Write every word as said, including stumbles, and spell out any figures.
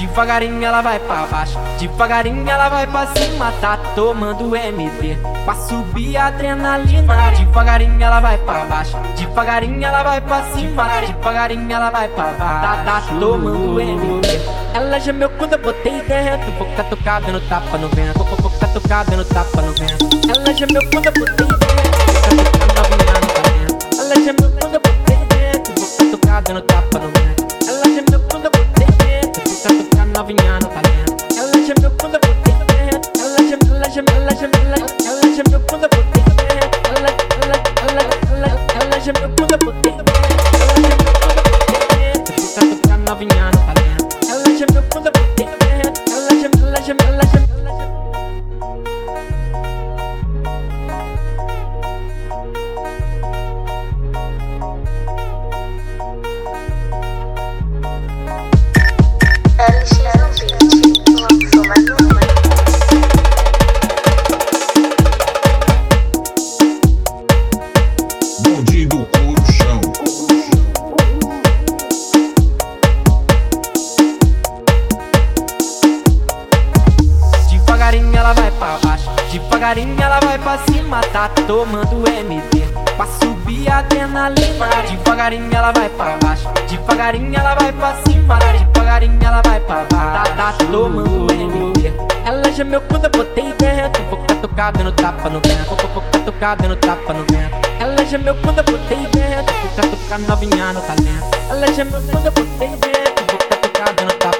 Devagarinho ela vai pra baixo, devagarinho ela vai pra cima. Tá tomando M D pra subir a adrenalina. Devagarinho ela vai pra baixo, devagarinho ela vai pra cima. Devagarinho ela vai pra baixo, tá, tá tomando M D. Ela gemeu quando eu botei dentro, boca tocada no tapa no vento, boca tocada no tapa no vento. Ela gemeu quando eu botei dentro, boca tocada novinha no talento. Ela gemeu quando eu botei dentro, boca tocada no tapa no vento. Ela gemeu quando eu botei dentro, boca tocada novinha no talento. Ela gemeu quando eu botei dentro, ela gemeu, ela gemeu, ela gemeu, ela gemeu quando eu botei dentro. Ela, ela, ela, ela, ela gemeu quando eu botei dentro, ela gemeu quando eu botei dentro, boca tocada novinha no talento. Ela gemeu quando eu botei dentro, ela gemeu, ela gemeu, ela gemeu. Devagarinho ela vai pra baixo, devagarinho ela vai pra cima. Tá tomando M D pra subir a adrenalina. Devagarinho ela vai pra baixo, devagarinho ela vai pra cima. Devagarinho ela vai pra baixo, tá, tá tomando M D. Ela gemeu quando eu botei dentro, boca tocada no tapa no vento, boca tocada no tapa no vento. Ela gemeu quando eu botei dentro, boca tocada novinha no talento. Ela gemeu quando eu botei dentro, boca tocada no tapa.